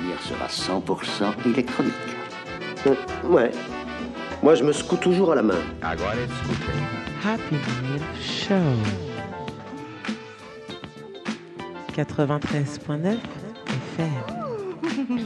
l'avenir sera 100% électronique. Ouais. Moi, je me secoue toujours à la main. Happy Meal Show 93.9 FM.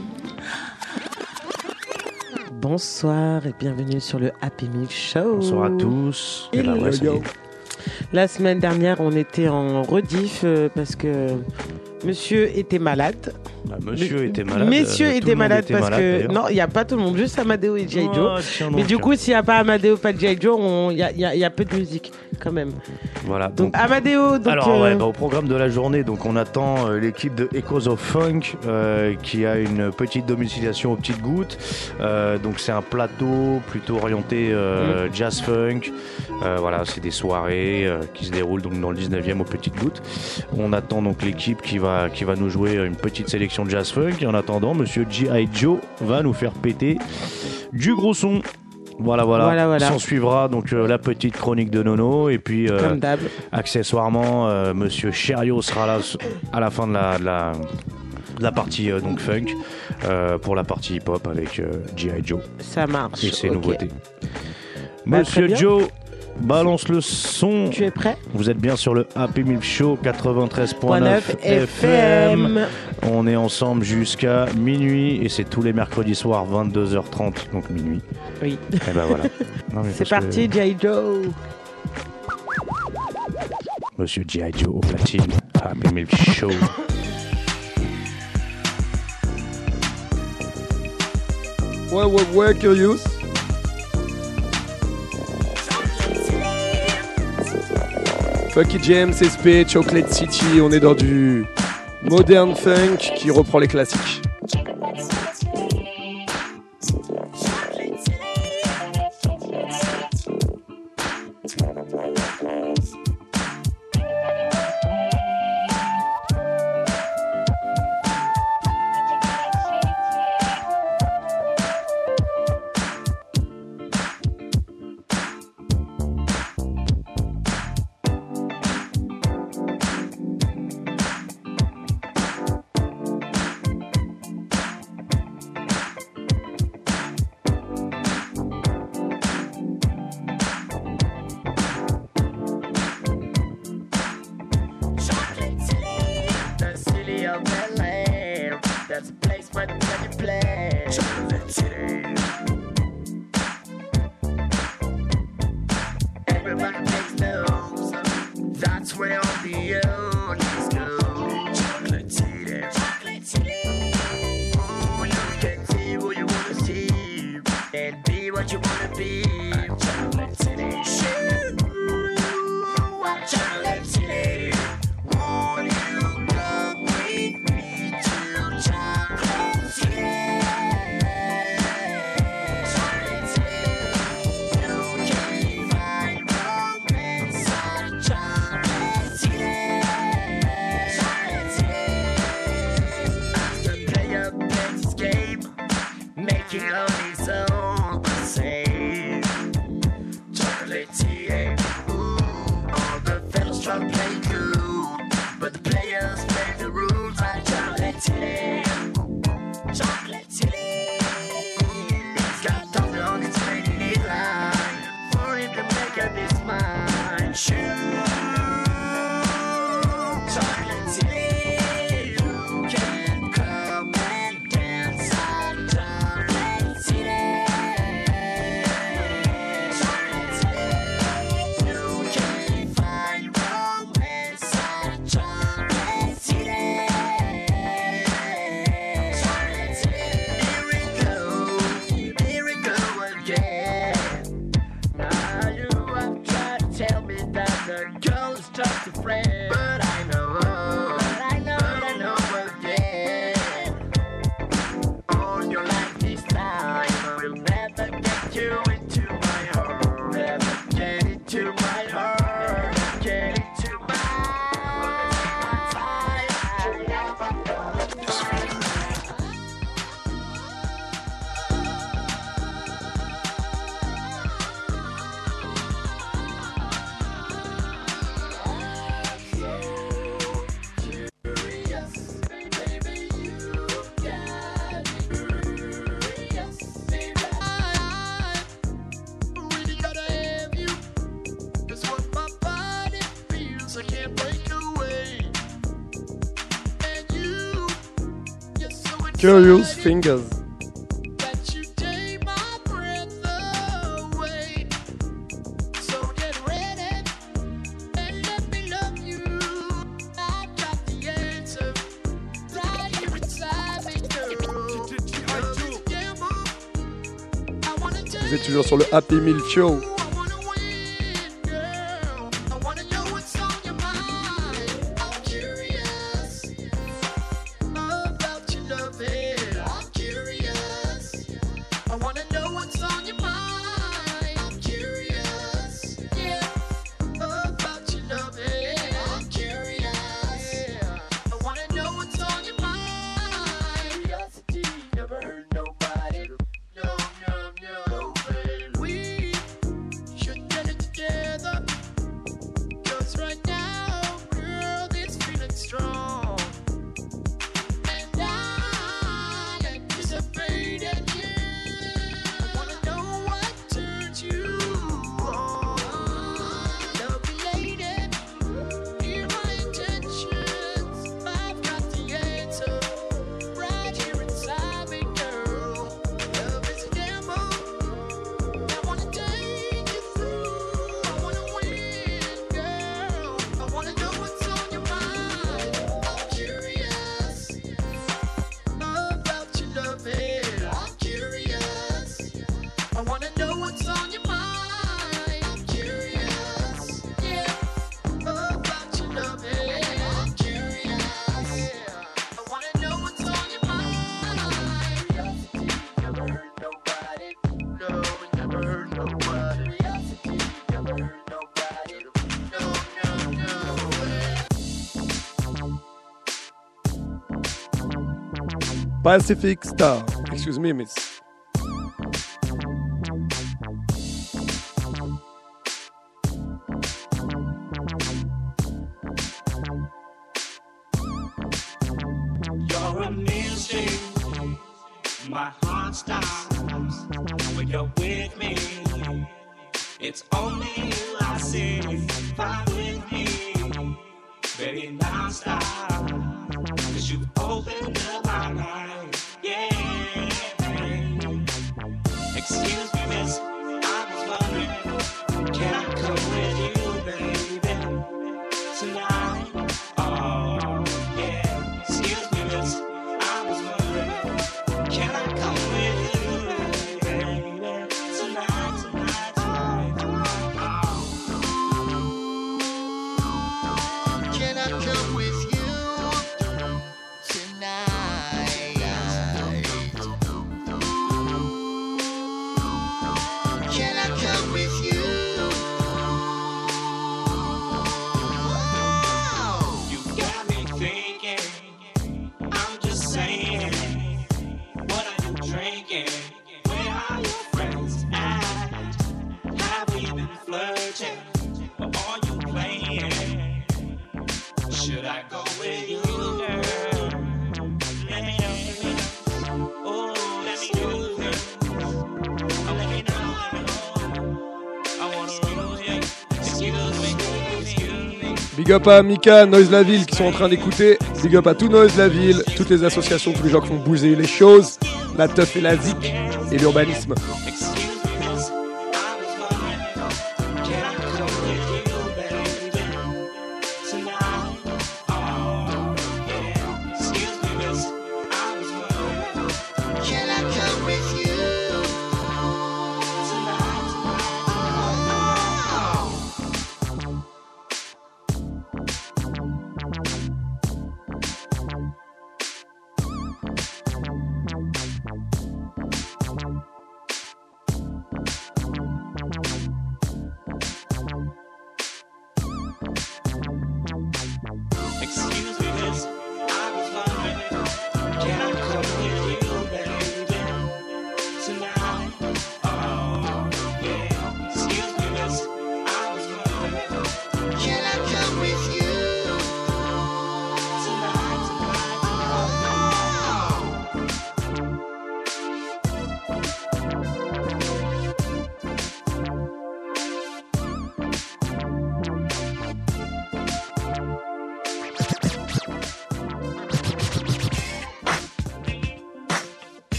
Bonsoir et bienvenue sur le Happy Meal Show. Bonsoir à tous. La semaine dernière, on était en rediff parce que monsieur était malade. Monsieur était malade. Messieurs étaient malades parce que d'ailleurs. non, il n'y a pas tout le monde, juste Amadeo et G.I. Joe. Mais du coup, s'il n'y a pas Amadeo, pas G.I. Joe, il y a peu de musique quand même. Voilà. Donc Amadeo. Alors au programme de la journée, donc on attend l'équipe de Echoes of Funk qui a une petite domiciliation aux petites gouttes. Donc c'est un plateau plutôt orienté jazz funk. Voilà, c'est des soirées qui se déroulent donc dans le 19e aux petites gouttes. On attend donc l'équipe qui va nous jouer une petite sélection de jazz funk. Et en attendant, monsieur G.I. Joe va nous faire péter du gros son. Voilà. S'en suivra donc la petite chronique de Nono et puis comme d'hab. Accessoirement, monsieur Cherio sera là à la fin de la partie donc funk pour la partie hip-hop avec G.I. Joe. Ça marche. Et ses nouveautés. Bah, Monsieur Joe, balance le son. Tu es prêt? Vous êtes bien sur le Happy Meal Show 93.9 FM. On est ensemble jusqu'à minuit et c'est tous les mercredis soirs 22h30, donc minuit. Oui. Et ben voilà. Non, c'est parti, G.I. Joe. Monsieur G.I. Joe au platine, Happy Meal Show. Ouais, Curious. Funky James, SP, Chocolate City, on est dans du modern funk qui reprend les classiques. Curious Fingers. Vous êtes toujours sur le Happy Meal Show. Pacific Star. Excuse me, miss. You're a mystery. My heart stops when you're with me. It's only you I see. Fight with me, baby, non-stop. 'Cause you opened up my mind, yeah. Excuse me, miss, I was wondering, can I come with you, baby, tonight? Oh, yeah. Excuse me, miss, I was wondering, can I come with you, baby, tonight, tonight, tonight? Oh. Can I come with you? Should I go with you, girl? Let me know. Oh, let me know. Oh, let me know. I wanna roll here. Excuse me. Big up à Mika, Noise La Ville qui sont en train d'écouter. Big up à tout Noise La Ville, toutes les associations, tous les gens qui font bouger les choses, la teuf et la zik et l'urbanisme.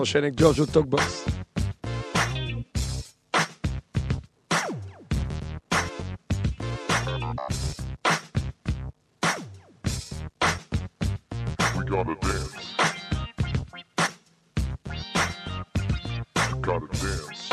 s'enchaîne avec Giorgio Talkbox. We gotta dance. Gotta dance.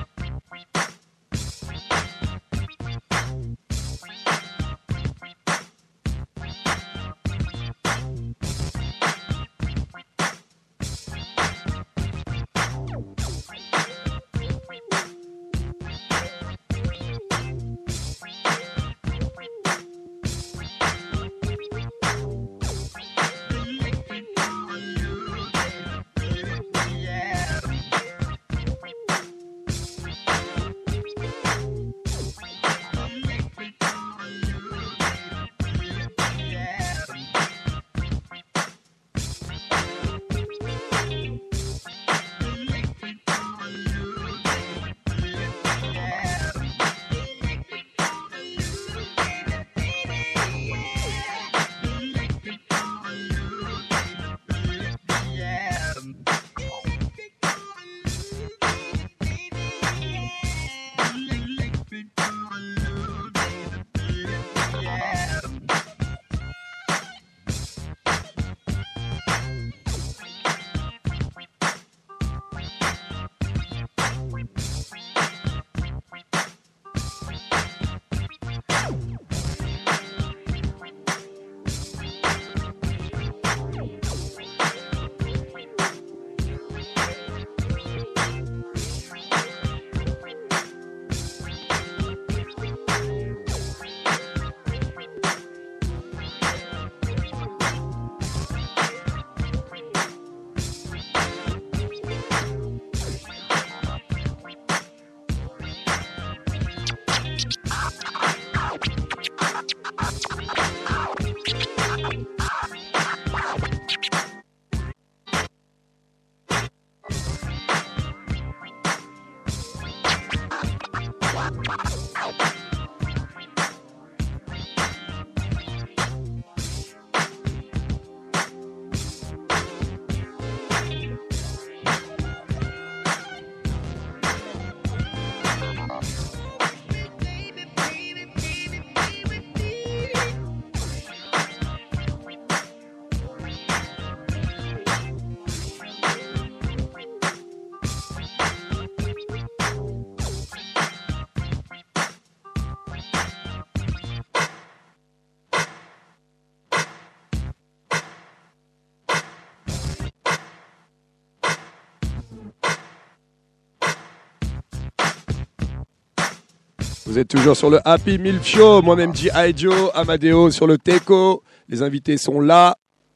Vous êtes toujours sur le Happy Milf Show. Moi-même, G.I. Joe, Amadeo sur le Teco. Les invités sont là.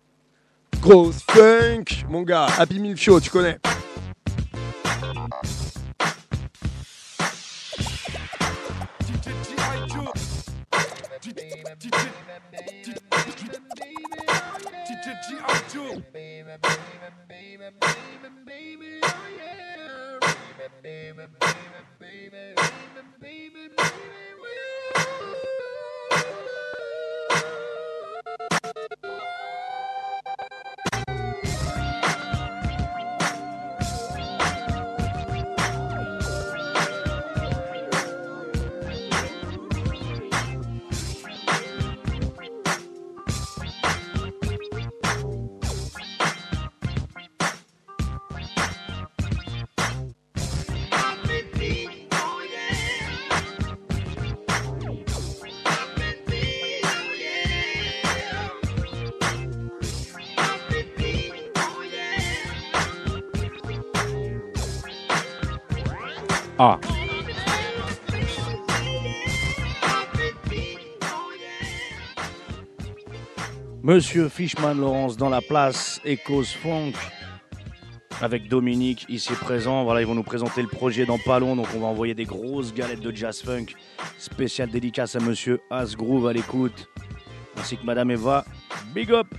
Grosse funk. Mon gars, Happy Milf Show, tu connais. Ah. Monsieur Fishman Lawrence dans la place Echoes Funk avec Dominique ici présent. Voilà, ils vont nous présenter le projet dans pas long, donc on va envoyer des grosses galettes de jazz funk. Spécial dédicace à Monsieur Asgroove à l'écoute, ainsi que Madame Eva. Big up.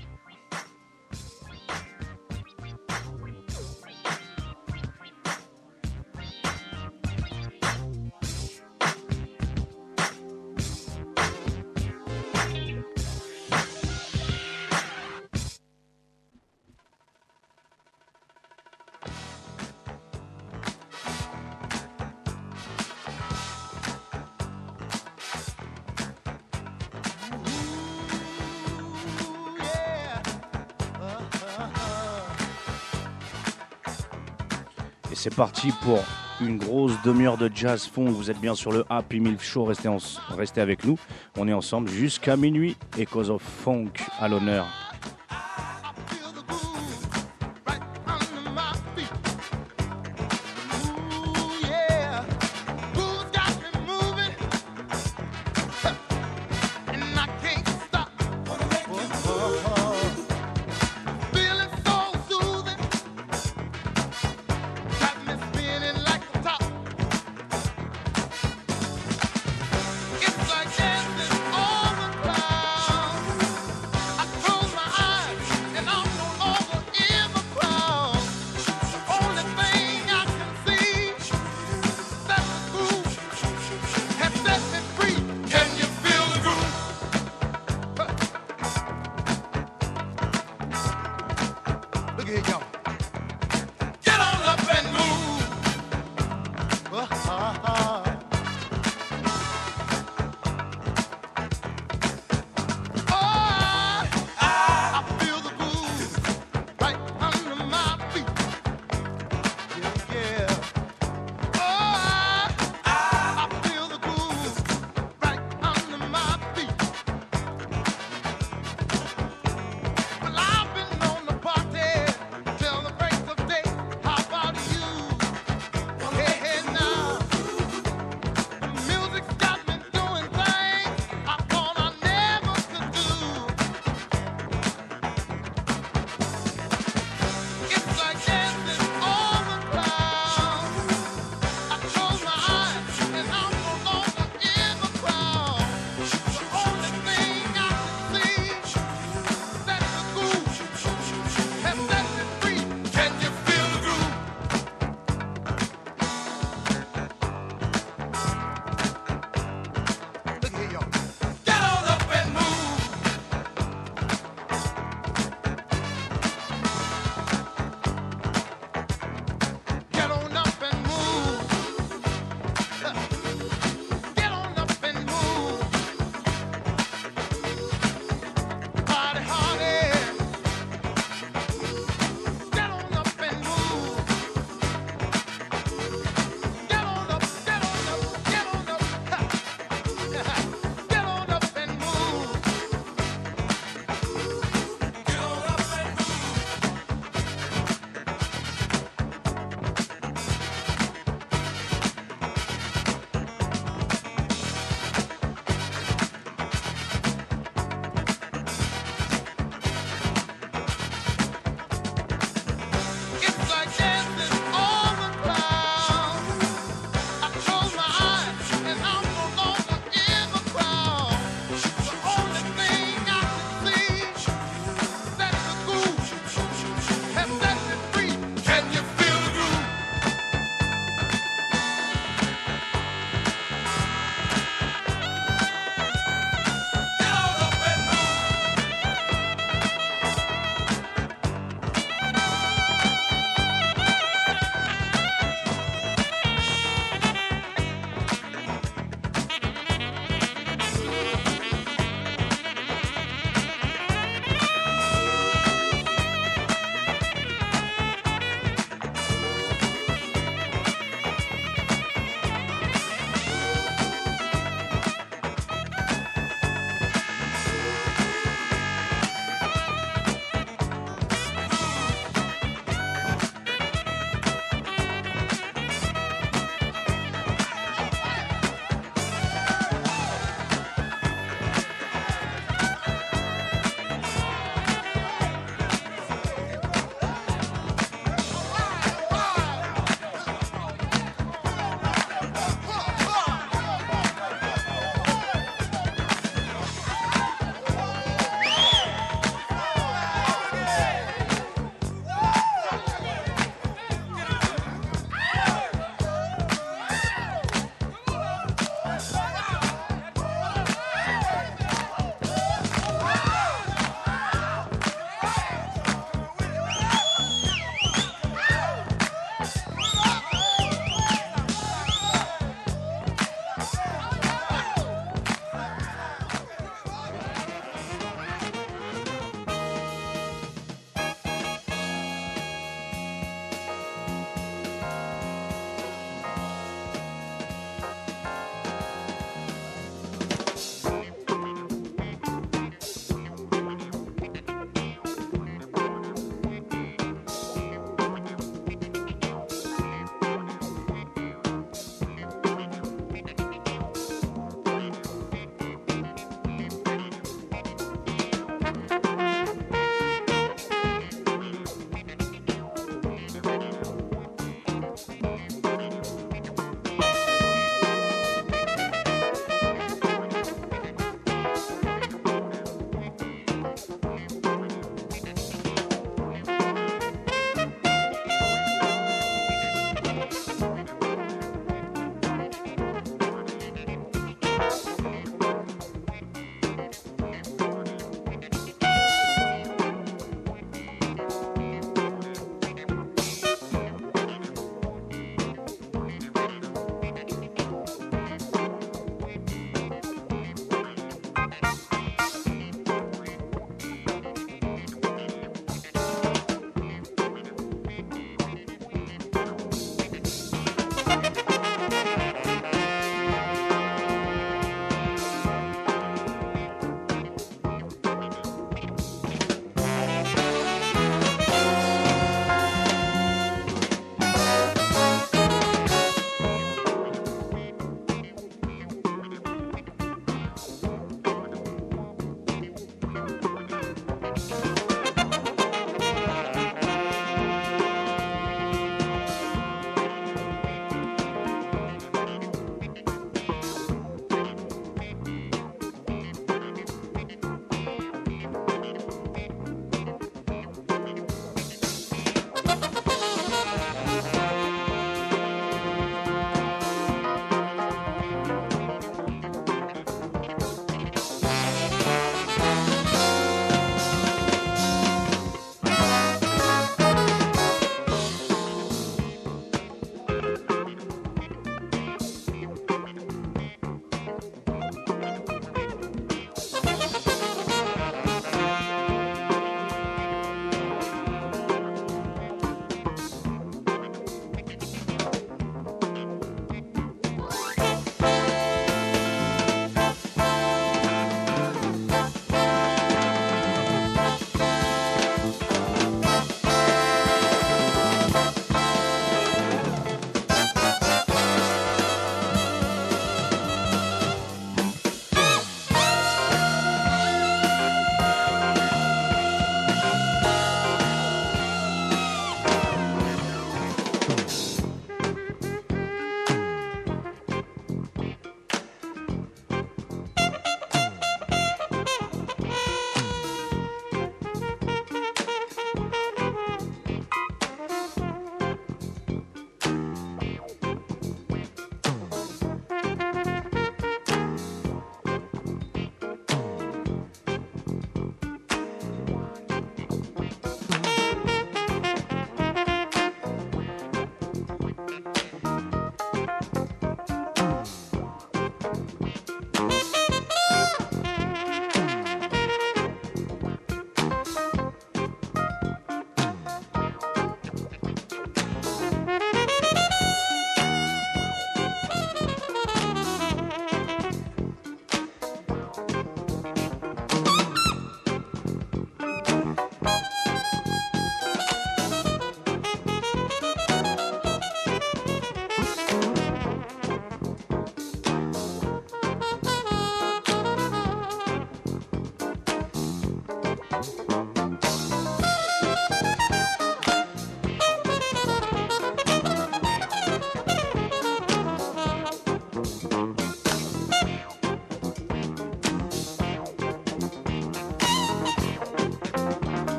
Et c'est parti pour une grosse demi-heure de jazz funk. Vous êtes bien sur le Happy Milf Show. Restez avec nous. On est ensemble jusqu'à minuit. Echoes of Funk à l'honneur. It's like dancing all the time. I close my eyes.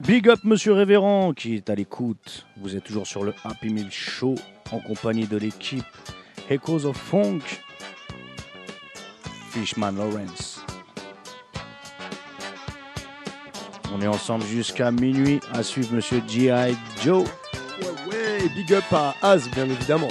Big up Monsieur Révérend qui est à l'écoute. Vous êtes toujours sur le Happy Meal Show en compagnie de l'équipe Echoes of Funk, Fishman Lawrence. On est ensemble jusqu'à minuit à suivre Monsieur G.I. Joe. Ouais, big up à Az, bien évidemment.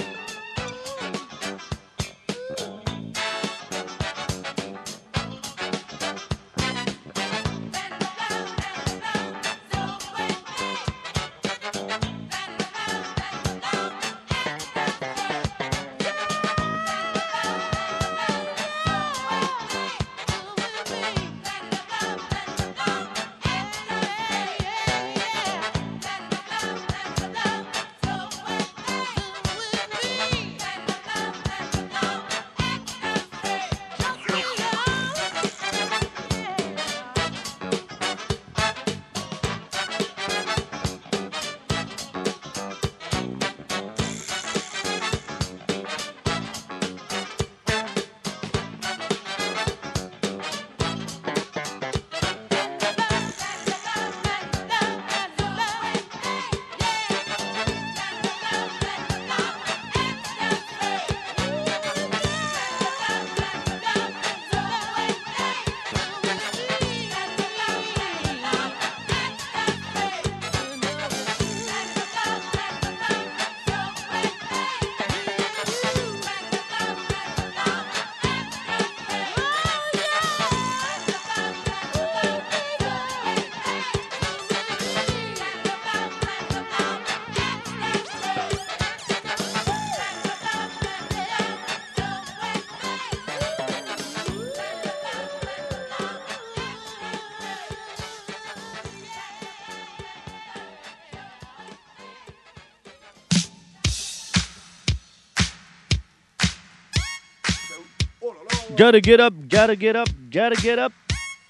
Gotta get up, gotta get up, gotta get up.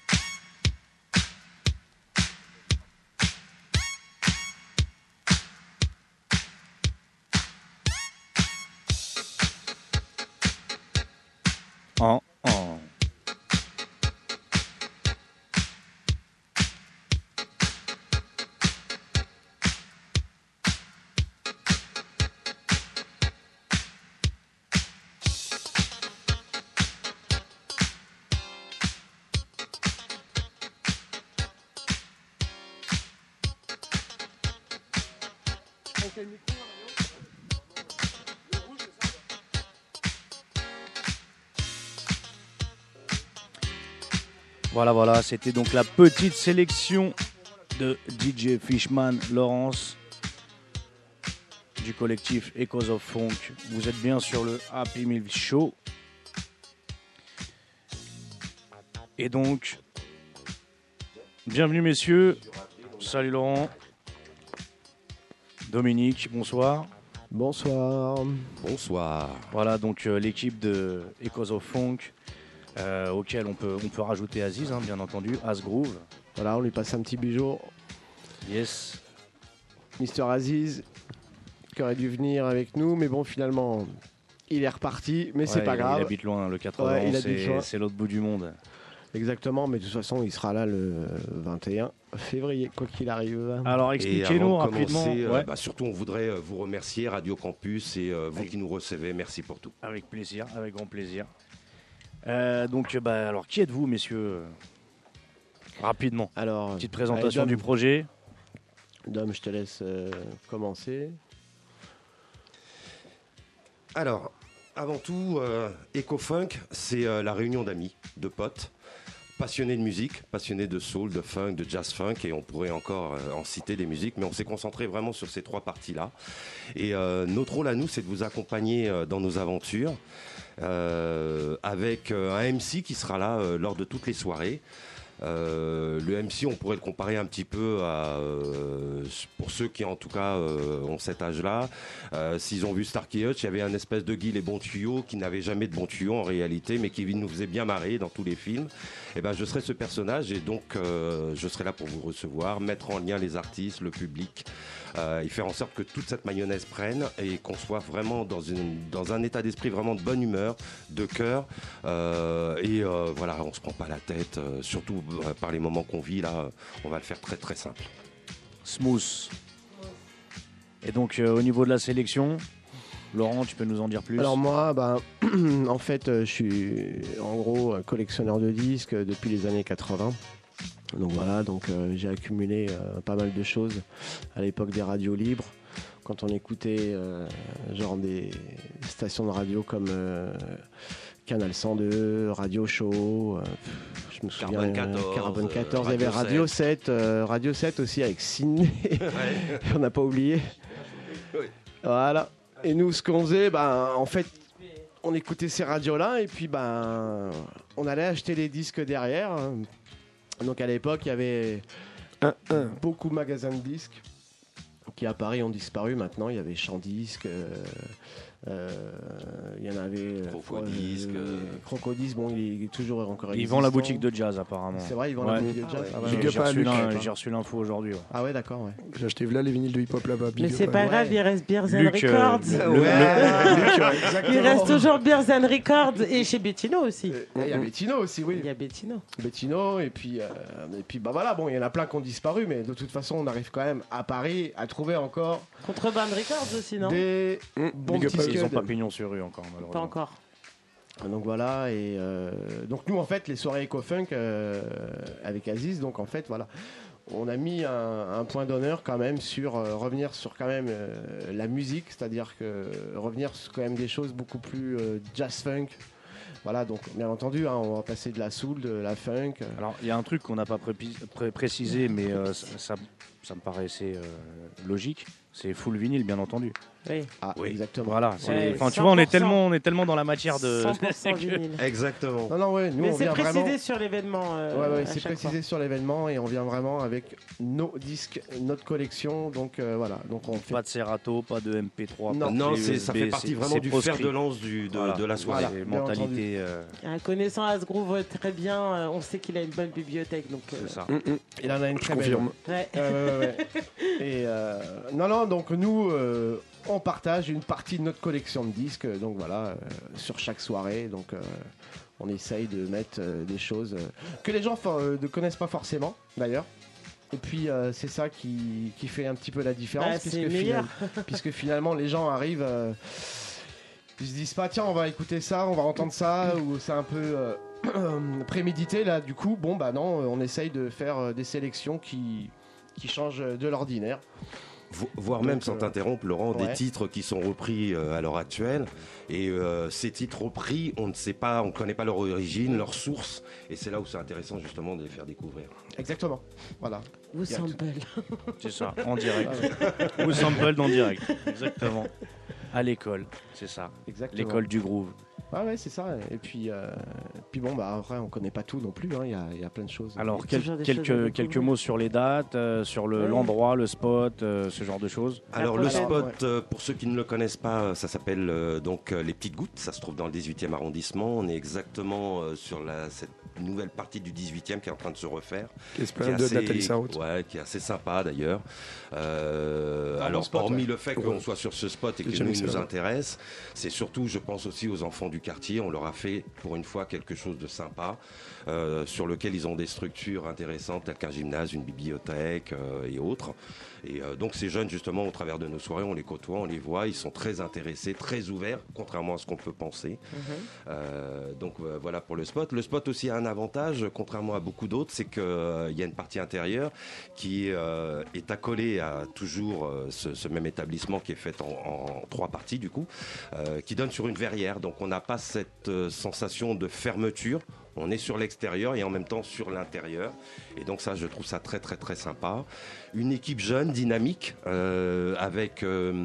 Oh, oh. Voilà, c'était donc la petite sélection de DJ Fishman Lawrence du collectif Echoes of Funk. Vous êtes bien sur le Happy Meal Show. Et donc, bienvenue messieurs. Salut Laurent. Dominique, bonsoir. Bonsoir. Bonsoir. Voilà donc l'équipe de Echoes of Funk. Auquel on peut rajouter Aziz, hein, bien entendu, Asgroove. Voilà, on lui passe un petit bijou. Yes. Mister Aziz, qui aurait dû venir avec nous, mais bon, finalement, il est reparti, mais c'est pas grave. Il habite loin, le 80, ouais, c'est l'autre bout du monde. Exactement, mais de toute façon, il sera là le 21 février, quoi qu'il arrive. Alors, expliquez-nous rapidement. Surtout, on voudrait vous remercier, Radio Campus, et vous qui nous recevez. Merci pour tout. Avec plaisir, avec grand plaisir. Alors, qui êtes-vous, messieurs? Rapidement. Alors, petite présentation du projet. Dom, je te laisse commencer. Alors, avant tout, Eco-Funk, c'est la réunion d'amis, de potes, passionnés de musique, passionnés de soul, de funk, de jazz funk, et on pourrait encore en citer des musiques, mais on s'est concentré vraiment sur ces trois parties-là. Et notre rôle à nous, c'est de vous accompagner dans nos aventures, avec un MC qui sera là lors de toutes les soirées. Le MC, on pourrait le comparer un petit peu à, pour ceux qui en tout cas ont cet âge-là, s'ils ont vu Starkey Hutch, il y avait un espèce de Guy les bons tuyaux qui n'avait jamais de bons tuyaux en réalité, mais qui nous faisait bien marrer dans tous les films. Et ben je serai ce personnage et donc je serai là pour vous recevoir, mettre en lien les artistes, le public, et faire en sorte que toute cette mayonnaise prenne et qu'on soit vraiment dans un état d'esprit vraiment de bonne humeur, de cœur, voilà, on se prend pas la tête, surtout par les moments qu'on vit là, on va le faire très très simple. Smooth. Et donc au niveau de la sélection, Laurent, tu peux nous en dire plus? Alors moi, en fait, je suis en gros collectionneur de disques depuis les années 80. Donc voilà, j'ai accumulé pas mal de choses à l'époque des radios libres. Quand on écoutait genre des stations de radio comme Canal 102, Radio Show, je me souviens, Carbone 14, il y avait Radio 7, Radio 7 aussi avec Sydney, on n'a pas oublié. Oui. Voilà. Et nous, ce qu'on faisait, en fait, on écoutait ces radios-là et puis on allait acheter les disques derrière. Donc à l'époque, il y avait beaucoup de magasins de disques qui à Paris ont disparu. Maintenant, il y avait Champ-Disque, il y en avait Crocodisque, bon, il est toujours encore Ils existant. vendent la boutique de jazz apparemment. C'est vrai, ils vendent la boutique de jazz. Ah, bah, J'ai reçu l'info aujourd'hui. Ouais. Ah ouais, d'accord, ouais. J'ai acheté là les vinyles de hip-hop là-bas. Mais c'est pas grave, il reste Beers and Luc, Records. Il reste toujours Beers and Records et chez Bettino aussi. Il y a Bettino aussi, oui. Il y a Bettino. Bettino et puis voilà, bon, il y en a plein qui ont disparu, mais de toute façon, on arrive quand même à Paris à trouver encore Contrebande Records aussi, non? des bons petits Ils n'ont scuds. pas pignon sur rue encore, malheureusement. Pas encore. Donc voilà, et donc nous en fait les soirées éco-funk avec Aziz, donc en fait voilà, on a mis un point d'honneur quand même sur revenir sur quand même la musique, c'est-à-dire que revenir sur quand même des choses beaucoup plus jazz-funk. Voilà, donc bien entendu, on va passer de la soul, de la funk. Alors il y a un truc qu'on n'a pas précisé, mais ça me paraissait logique, c'est full vinyle bien entendu. Oui. Ah, Oui. exactement. Voilà, Ouais, tu vois, on est 100%. tellement dans la matière de 100% vinyle. Exactement. Non, ouais, nous Mais on c'est vient précisé vraiment. sur l'événement. Ouais, à c'est chaque précisé sur l'événement et on vient vraiment avec nos disques, notre collection. Donc voilà, donc on fait pas de Serato, pas de MP3. Non. pas de Non, clé ça USB, fait partie vraiment c'est du fer proscrit. de lance Voilà. de la soirée. Voilà. C'est bien mentalité, fois. Connaissant Asgroove très bien, on sait qu'il a une bonne bibliothèque. Donc, c'est ça. Il en a une Je très belle. confirme. ouais. Ouais. Et non, donc nous, on partage une partie de notre collection de disques, donc voilà, sur chaque soirée. Donc on essaye de mettre des choses que les gens ne connaissent pas forcément, d'ailleurs. Et puis c'est ça qui fait un petit peu la différence, Bah, c'est meilleur. puisque finalement les gens arrivent, ils se disent pas tiens on va écouter ça, on va entendre ça, ou c'est un peu prémédité là. Du coup, bon bah non, on essaye de faire des sélections qui changent de l'ordinaire. Voire Donc, même, sans t'interrompre, Laurent, ouais. des titres qui sont repris à l'heure actuelle. Et ces titres repris, on ne sait pas, on ne connaît pas leur origine, leur source. Et c'est là où c'est intéressant justement de les faire découvrir. Exactement. Voilà. Vous Il y a sample. C'est ça, en direct. Ou sampled en direct. Exactement. À l'école, c'est ça. Exactement. L'école du groove. Ah ouais, c'est ça. Et puis bon, bah après, on connaît pas tout non plus. Il y a plein de choses. Alors, Il y a toujours des choses à découvrir. quelques mots sur les dates, sur l'endroit, le spot, ce genre de choses. Alors le prochaine, spot, pour ceux qui ne le connaissent pas, ça s'appelle donc Les Petites Gouttes. Ça se trouve dans le 18e arrondissement. On est exactement sur cette nouvelle partie du 18e qui est en train de se refaire. L'esplanade de Nathalie Sarraute. Ouais, qui est assez sympa d'ailleurs. Alors, spot, hormis ouais. le fait qu'on soit sur ce spot et que J'ai jamais nous vu nous ça. intéresse, c'est surtout, je pense aussi aux enfants du quartier. On leur a fait pour une fois quelque chose de sympa, sur lequel ils ont des structures intéressantes telles qu'un gymnase, une bibliothèque et autres. Et donc ces jeunes, justement, au travers de nos soirées, on les côtoie, on les voit, ils sont très intéressés, très ouverts, contrairement à ce qu'on peut penser. Donc voilà pour le spot. Le spot aussi a un avantage, contrairement à beaucoup d'autres, c'est qu'il y a une partie intérieure qui est accolée à toujours ce même établissement qui est fait en 3 parties du coup, qui donne sur une verrière. Donc on n'a pas cette sensation de fermeture. On est sur l'extérieur et en même temps sur l'intérieur. Et donc ça, je trouve ça très très très sympa. Une équipe jeune, dynamique, avec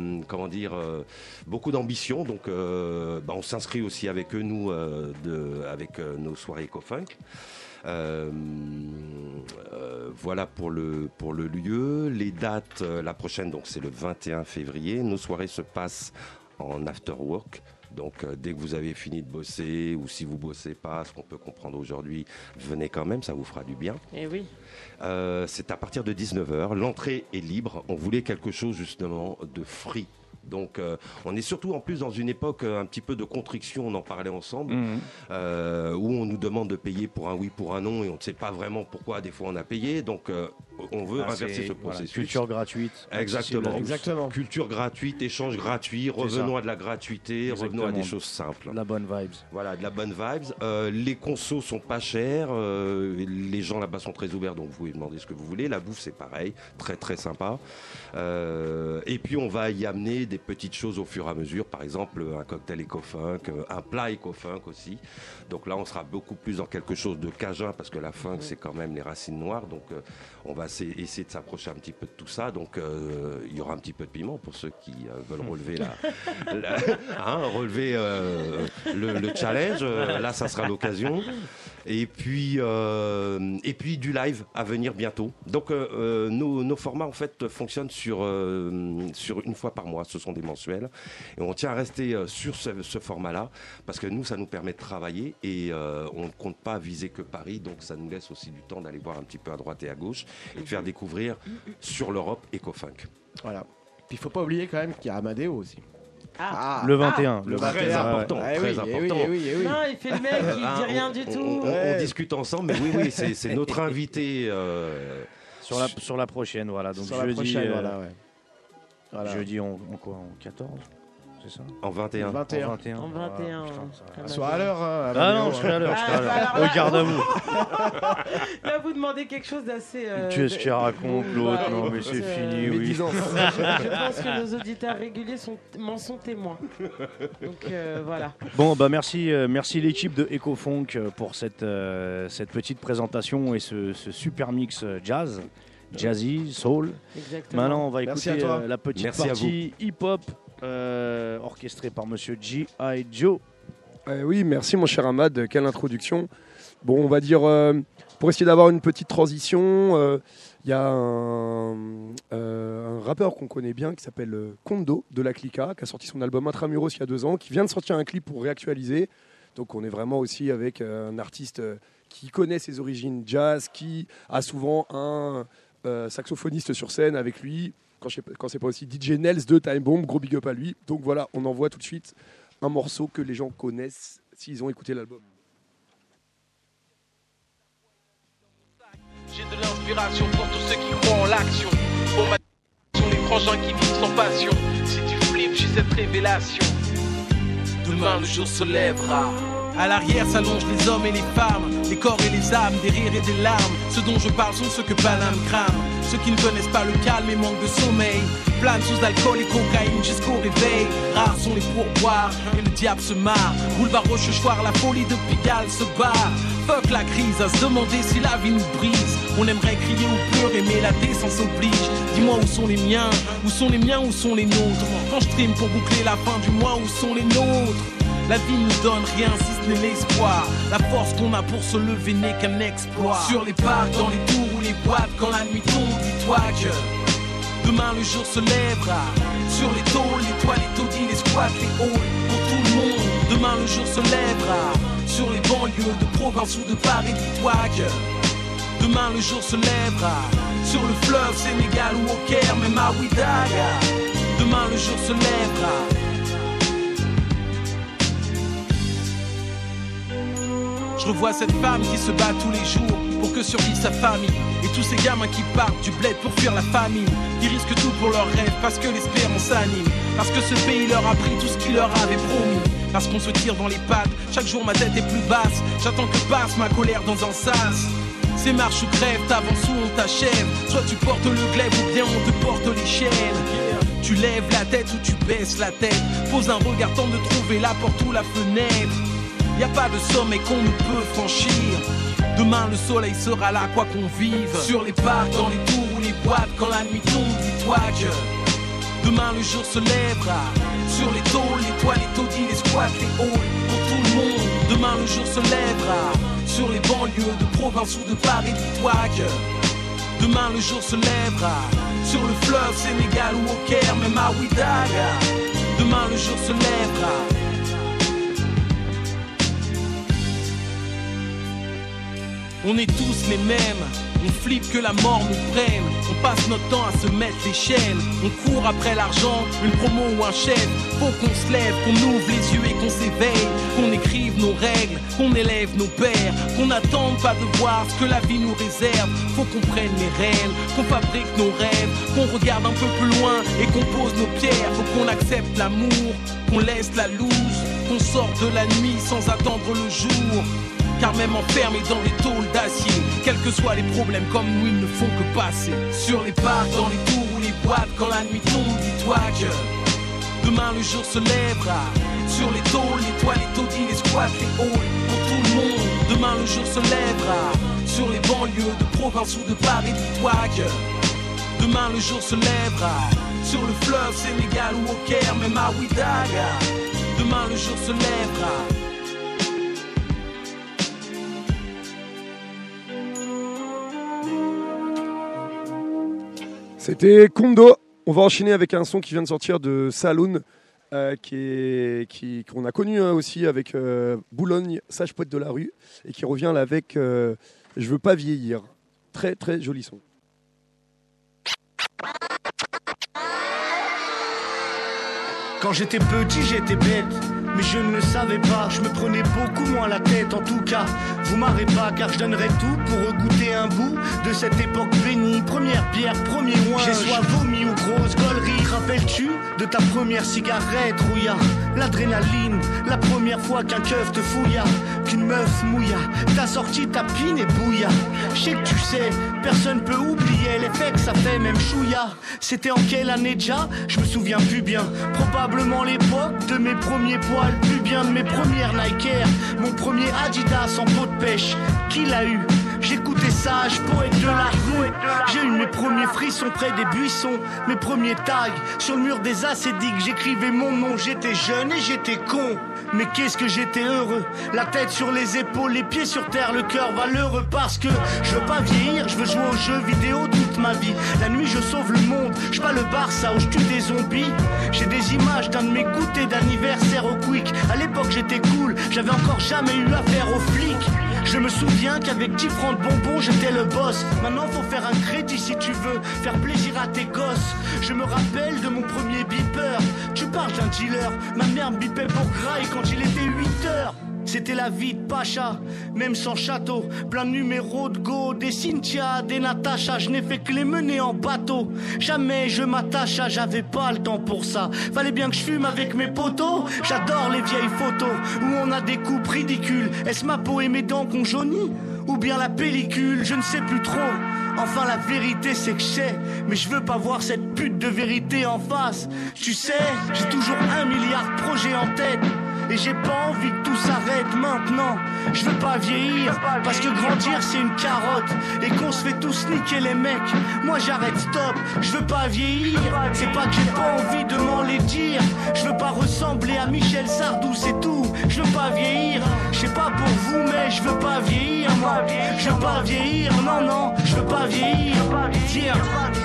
beaucoup d'ambition. Donc on s'inscrit aussi avec eux, nous, avec nos soirées éco-funk. Voilà pour le lieu. Les dates, la prochaine, donc c'est le 21 février. Nos soirées se passent en after work. Donc dès que vous avez fini de bosser, ou si vous bossez pas, ce qu'on peut comprendre aujourd'hui, venez quand même, ça vous fera du bien. Eh oui. C'est à partir de 19h, l'entrée est libre. On voulait quelque chose justement de free. Donc on est surtout en plus dans une époque un petit peu de contrition, on en parlait ensemble, où on nous demande de payer pour un oui, pour un non, et on ne sait pas vraiment pourquoi des fois on a payé. Donc on veut inverser ce Voilà, processus. culture gratuite. Exactement. Exactement. Culture gratuite, échange gratuit, revenons ça. à de la gratuité, revenons à des choses simples. La bonne vibes. Voilà, de la bonne vibes. Les consos sont pas chers, les gens là-bas sont très ouverts, donc vous pouvez demander ce que vous voulez. La bouffe, c'est pareil, très très sympa. Et puis on va y amener des petites choses au fur et à mesure, par exemple un cocktail éco-funk, un plat éco-funk aussi. Donc là, on sera beaucoup plus dans quelque chose de cajun, parce que la funk, c'est quand même les racines noires, donc on va essayer de s'approcher un petit peu de tout ça. Donc il y aura un petit peu de piment pour ceux qui veulent relever relever le challenge. Là, ça sera l'occasion. Et puis du live à venir bientôt. Donc nos formats en fait fonctionnent sur une fois par mois. Ce sont des mensuels. Et on tient à rester sur ce format-là parce que nous, ça nous permet de travailler et on ne compte pas viser que Paris. Donc ça nous laisse aussi du temps d'aller voir un petit peu à droite et à gauche et de faire découvrir sur l'Europe Eco-Funk. Voilà. Puis il faut pas oublier quand même qu'il y a Amadeo aussi. Le 21. Le Très 21. important, Eh très oui, eh important. oui, eh oui. Non, il fait le mec, il dit rien du tout. On discute ensemble, mais oui, c'est notre invité. Sur la prochaine, voilà. Donc Sur la jeudi, prochaine, voilà, ouais. Voilà. jeudi en quoi? En 14? C'est ça? En 21. 21. En 21. En 21. Ah, putain, ça- Sois à l'heure. Hein, Ah Amadeo, non, je serai à l'heure, je serai à Ah, l'heure. alors là- Regarde à vous. Là, vous demandez quelque chose d'assez. Qu'est-ce qu'il raconte l'autre? Non, mais c'est fini, oui. Médisance. Je pense que nos auditeurs réguliers m'en sont témoins. Donc voilà. Bon, bah merci l'équipe de Ecofunk pour cette petite présentation et ce super mix jazzy, soul. Exactement. Maintenant, on va Merci écouter à toi. la petite Merci à partie hip-hop orchestrée par Monsieur G.I. Joe. Oui, merci mon cher Ahmad, quelle introduction. Bon, on va dire, pour essayer d'avoir une petite transition, il y a un rappeur qu'on connaît bien qui s'appelle Kondo de la Clica, qui a sorti son album Intramuros il y a 2 ans, qui vient de sortir un clip pour réactualiser. Donc on est vraiment aussi avec un artiste qui connaît ses origines jazz, qui a souvent un saxophoniste sur scène avec lui. Quand c'est pas aussi DJ Nels de Time Bomb, gros big up à lui. Donc voilà, on envoie tout de suite un morceau que les gens connaissent s'ils ont écouté l'album. J'ai de l'inspiration pour tous ceux qui croient en l'action. Pour ma sont les frangins qui vivent sans passion. Si tu flippes, j'ai cette révélation. Demain le jour se lèvera. À l'arrière s'allongent les hommes et les femmes, les corps et les âmes, des rires et des larmes. Ceux dont je parle sont ceux que Paname crame. Ceux qui ne connaissent pas le calme et manquent de sommeil, planent sous alcool et cocaïne jusqu'au réveil. Rares sont les pourboires et le diable se marre. Boulevard Rochechouart, la folie de Pigalle se barre. Fuck la crise, à se demander si la vie nous brise. On aimerait crier ou pleurer mais la décence oblige. Dis-moi où sont les miens, où sont les miens, où sont les nôtres. Quand je trime pour boucler la fin du mois, où sont les nôtres? La vie nous donne rien si ce n'est l'espoir. La force qu'on a pour se lever n'est qu'un exploit. Sur les parcs, dans les tours ou les boîtes, quand la nuit tombe, dis-toi que demain le jour se lèvera. Sur les tôles, les toiles, les taudis, les squats, les halls, pour tout le monde, demain le jour se lèvera. Sur les banlieues de province ou de Paris, dis-toi que demain le jour se lèvera. Sur le fleuve, Sénégal ou au Caire, même à Ouidaga, demain le jour se lèvera. Je revois cette femme qui se bat tous les jours pour que survive sa famille. Et tous ces gamins qui partent du bled pour fuir la famine, qui risquent tout pour leurs rêves parce que l'espérance s'anime. Parce que ce pays leur a pris tout ce qu'il leur avait promis. Parce qu'on se tire dans les pattes, chaque jour ma tête est plus basse. J'attends que passe ma colère dans un sas. C'est marche ou crève, t'avances ou on t'achève. Soit tu portes le glaive ou bien on te porte l'échelle. Tu lèves la tête ou tu baisses la tête. Pose un regard, tente de trouver la porte ou la fenêtre. Y a pas de sommet qu'on ne peut franchir. Demain le soleil sera là quoi qu'on vive. Sur les parcs, dans les tours ou les boîtes, quand la nuit tombe, dis-toi que demain le jour se lèvera. Sur les tôles, les toiles, les taudis, les squats, les halls, pour tout le monde, demain le jour se lèvera. Sur les banlieues de province ou de Paris, dis-toi que demain le jour se lèvera. Sur le fleuve, Sénégal ou au Caire, même à Ouidaga, demain le jour se lèvera. On est tous les mêmes, on flippe que la mort nous prenne. On passe notre temps à se mettre des chaînes. On court après l'argent, une promo ou un chèque. Faut qu'on se lève, qu'on ouvre les yeux et qu'on s'éveille. Qu'on écrive nos règles, qu'on élève nos pères. Qu'on n'attende pas de voir ce que la vie nous réserve. Faut qu'on prenne les rênes, qu'on fabrique nos rêves. Qu'on regarde un peu plus loin et qu'on pose nos pierres. Faut qu'on accepte l'amour, qu'on laisse la loose. Qu'on sort de la nuit sans attendre le jour. Car même enfermés dans des tôles d'acier, quels que soient les problèmes comme nous, ils ne font que passer. Sur les parcs, dans les tours ou les boîtes, quand la nuit tombe, dis-toi que demain le jour se lèvera. Sur les tôles, les toiles, les taudis, les squats, les halls, pour tout le monde, demain le jour se lèvera. Sur les banlieues de province ou de Paris, dis-toi que demain le jour se lèvera. Sur le fleuve Sénégal ou au Caire, même à Ouidaga, demain le jour se lèvera. C'était Kondo. On va enchaîner avec un son qui vient de sortir de Saloon, qu'on a connu aussi avec Boulogne, Sage Poète de la Rue, et qui revient là avec Je veux pas vieillir. Très très joli son. Quand j'étais petit, j'étais bête. Mais je ne le savais pas, je me prenais beaucoup moins la tête. En tout cas, vous m'arrêtez pas, car je donnerais tout pour goûter un bout de cette époque bénie. Première bière, premier ouin. J'ai soit vomi ou grosse gaulerie. Rappelles-tu de ta première cigarette, rouilla? L'adrénaline, la première fois qu'un keuf te fouilla, qu'une meuf mouilla, t'as sorti ta pine et bouilla. Je sais que tu sais, personne peut oublier l'effet que ça fait, même chouilla. C'était en quelle année déjà? Je me souviens plus bien. Probablement l'époque de mes premiers poils, plus bien de mes premières Nike Air. Mon premier Adidas en peau de pêche, qui l'a eu? J'écoutais Sage, poète de la rue. J'ai eu mes premiers frissons près des buissons, mes premiers tags sur le mur des acédiques. J'écrivais mon nom, j'étais jeune et j'étais con. Mais qu'est-ce que j'étais heureux, la tête sur les épaules, les pieds sur terre, le cœur valeureux. Parce que je veux pas vieillir, je veux jouer aux jeux vidéo toute ma vie. La nuit je sauve le monde, je bats le Barça où je tue des zombies. J'ai des images d'un de mes goûters d'anniversaire au Quick. À l'époque j'étais cool, j'avais encore jamais eu affaire aux flics. Je me souviens qu'avec 10 francs de bonbons j'étais le boss. Maintenant faut faire un crédit si tu veux faire plaisir à tes gosses. Je me rappelle de mon premier beeper. Tu parles d'un dealer, ma mère me bipait pour graille quand il était 8h. C'était la vie de Pacha, même sans château. Plein de numéros de go, des Cynthia, des Natacha. Je n'ai fait que les mener en bateau. Jamais je m'attacha, j'avais pas le temps pour ça. Fallait bien que je fume avec mes potos. J'adore les vieilles photos où on a des coupes ridicules. Est-ce ma peau et mes dents qu'on jaunit? Ou bien la pellicule? Je ne sais plus trop. Enfin la vérité c'est que je sais, mais je veux pas voir cette pute de vérité en face. Tu sais, j'ai toujours 1 milliard de projets en tête. Et j'ai pas envie que tout s'arrête maintenant. Je veux pas vieillir, parce que grandir c'est une carotte. Et qu'on se fait tous niquer les mecs. Moi j'arrête, stop, je veux pas vieillir. C'est pas que j'ai pas envie de m'en les dire. Je veux pas ressembler à Michel Sardou, c'est tout. Je veux pas vieillir, je sais pas pour vous mais je veux pas vieillir moi. Je veux pas vieillir, non non, je veux pas vieillir. Tiens.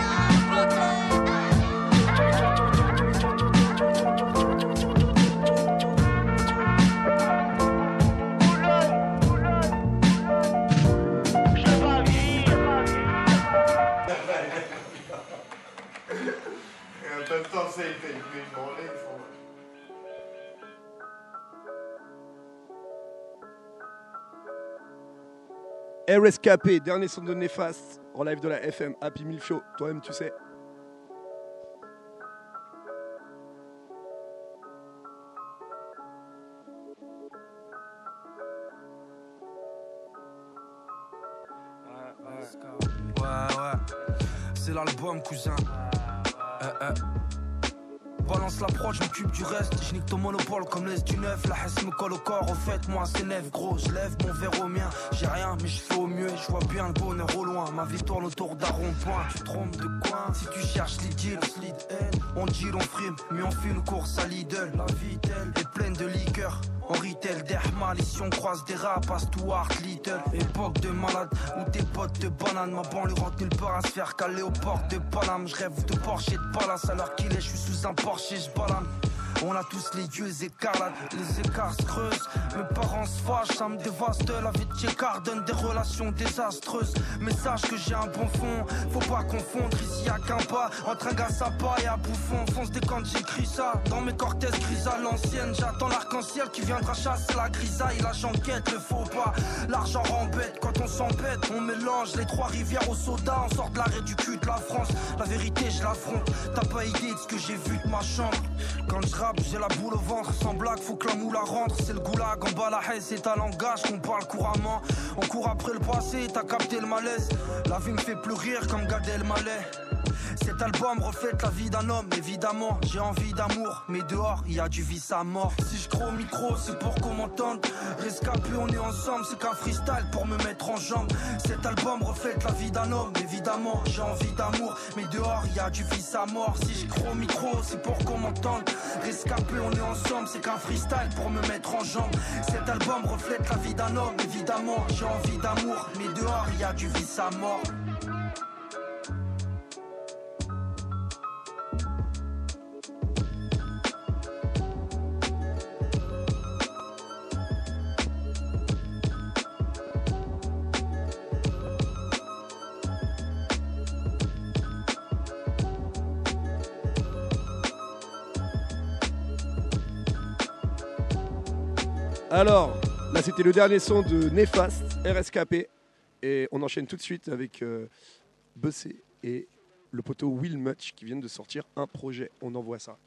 RSKP, dernier son de Néfaste, en live de la FM, Happy Milfio, toi-même tu sais. Ouais, c'est l'album cousin. Balance la prod, je m'occupe du reste. Je nique ton monopole comme l'Est du neuf. La haisse me colle au corps, au fait, moi c'est neuf. Gros, je lève mon verre au mien. J'ai rien, mais je fais au mieux. Je vois bien le bonheur au loin. Ma vie tourne autour d'un rond-point. Tu te trompes de coin. Si tu cherches l'idylle, on dit on frime, mais on fait une course à Lidl. La vie telle est pleine de liqueurs. En retail, d'Hermal, ici on croise des rats, à Stuart, Little. Époque de malade, où tes potes de banane. Ma banlieue rentre nulle part à se faire caler aux portes de Paname. Je rêve de Porsche et de Palace, alors qu'il est, je suis sous un Porsche et je balade. On a tous les yeux écarlates, les écarts se creusent. Mes parents se fâchent, ça me dévaste. La vie de Tchécard donne des relations désastreuses. Mais sache que j'ai un bon fond, faut pas confondre. Ici y'a qu'un pas, entre un gars sympa et un bouffon. Fonce des quand j'écris ça, dans mes cortèses grises à l'ancienne. J'attends l'arc-en-ciel qui viendra chasser la grisaille. La j'enquête, le faux pas, l'argent rembête. Quand on s'embête, on mélange les trois rivières au soda. On sort de l'arrêt du cul de la France. La vérité je l'affronte, t'as pas idée de ce que j'ai vu de ma chambre. Quand je rappe j'ai la boule au ventre. Sans blague faut que la moula rentre. C'est le goulag en bas la haie, c'est un langage qu'on parle couramment. On court après le passé, t'as capté le malaise. La vie me fait plus rire comme Gad Elmaleh. Cet album reflète la vie d'un homme, évidemment. J'ai envie d'amour, mais dehors, il y a du vice à mort. Si je crois au micro, c'est pour qu'on m'entende. Rescapé, on est ensemble, c'est qu'un freestyle pour me mettre en jambe. Cet album reflète la vie d'un homme, évidemment. J'ai envie d'amour, mais dehors, il y a du vice à mort. Si je crois au micro, c'est pour qu'on m'entende. Rescapé, on est ensemble, c'est qu'un freestyle pour me mettre en jambe. Cet album reflète la vie d'un homme, évidemment. J'ai envie d'amour, mais dehors, il y a du vice à mort. Alors, là c'était le dernier son de Néfaste, RSKP. Et on enchaîne tout de suite avec Bussé et le poteau Will Much qui viennent de sortir un projet. On envoie ça.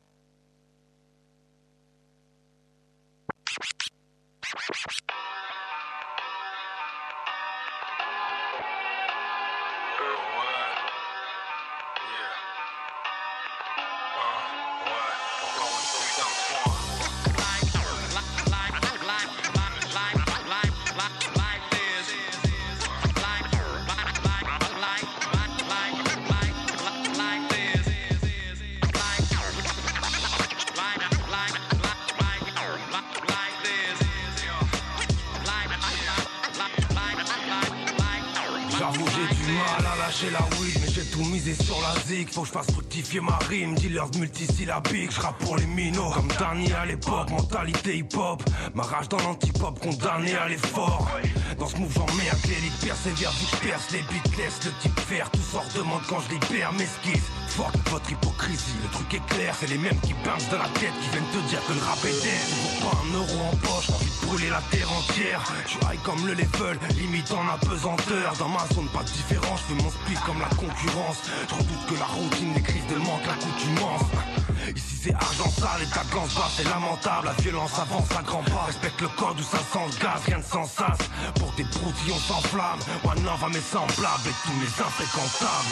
Faut que je fasse fructifier ma rime, dealer multisyllabique, je rappe pour les minots. Comme Danny à l'époque, mentalité hip-hop. Ma rage dans l'anti-pop, condamné à l'effort. Dans ce move j'en mets un clé, persévère, vu que je perce les beats, laisse le type faire. Tout sort demande quand je libère mes skills. Fuck votre hypocrisie, le truc est clair. C'est les mêmes qui pincent dans la tête, qui viennent te dire que le rap est dead. Pour pas un euro en poche, envie de brûler la terre entière. Je suis high comme le level, limite en apesanteur. Dans ma zone pas de différence, je fais mon split comme la concurrence. Je redoute que la routine, les crises de manque, l'accoutumance. Ici c'est argent sale et ta glance basse, c'est lamentable. La violence avance à grands pas. Respecte le code où ça sent le gaz, rien de sans sas. Pour tes broutilles on s'enflamme. One love à mes semblables et tous mes infréquentables.